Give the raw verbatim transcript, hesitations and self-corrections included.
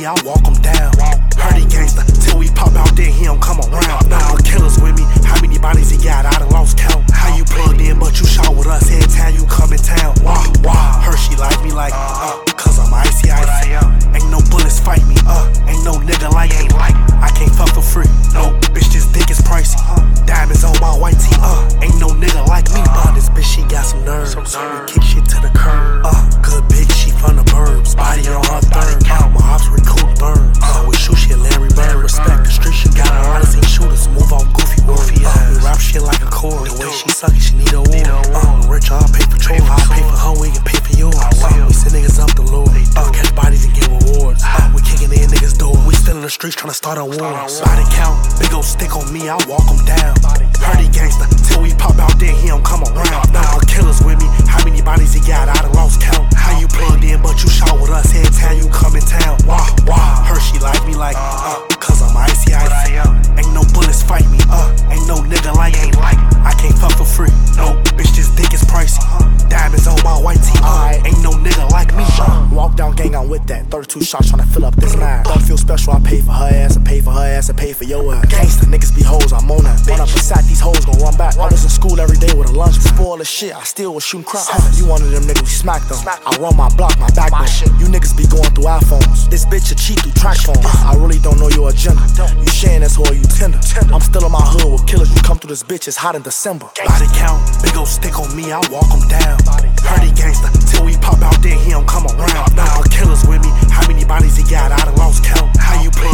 me, I walk him down. Heard he gangsta, till we pop out there, he don't come around. Nah, killers with me, how many bodies he got, I done lost count. How you plugged in, but you shot with us every time you come in town. Wow, wow. Heard she like me like, uh, cause I'm icy, icy. Ain't no bullets fight me, uh, ain't no nigga like me. I can't fuck for free, no, bitch, this dick is pricey. Diamonds on my white tee, uh, ain't no nigga like me. Uh, this bitch, she got some nerves, we kick shit to the curb. Uh, good bitch, she from the burbs, body on her third. Uh, my ops recruit birds, uh, we shoot shit Larry Bird. Respect the street, she got her artists ain't shooters, move on goofy words. Uh, we rap shit like a chorus, the way she suck it, she need a award. Uh, rich, I'll pay for chores, I'll pay for her, we can pay for yours. Uh, we send niggas up the Lord, uh, catch bodies and get rewards. Uh, we kicking in niggas' door, we still in the streets tryna start a war. Body count, big ol' stick on me, I walk him down. Heard he gangsta, till we pop out there, he don't come around. Nah, killers with me, how many bodies he got, I done lost count. How you plugged in, but you shot with us every time you come in town. Wow, wow. Heard she like me like, uh, cause I'm icy, icy. Ain't no bullets fight me, uh, ain't no nigga like me. I can't fuck for free, no, bitch, this dick is pricey. Diamonds on my white tee, uh, ain't no nigga like me. Uh. Walk down gang, I'm with that. thirty-two shots tryna fill up this nine. Don't feel special, I pay for her ass, I pay for her ass, I pay for your ass. Gangsta niggas be hoes, I'm on that. Run up beside these hoes, gon' run back. I was in school every day with a lunch. Spoil the shit, I still was shooting crap. You one of them niggas we smacked on. I run my block, my backbone. You niggas be going through iPhones. This bitch a cheat through track phones. I really don't know your agenda. You sharing this whore, you tender. I'm still in my hood with killers. You come through this bitch, it's hot in December. Body count, big ol' stick on me, I walk him down. Heard he gangsta, till we pop out there, he don't come around. Nah, killers with me, how many bodies he got, I done lost count. How you play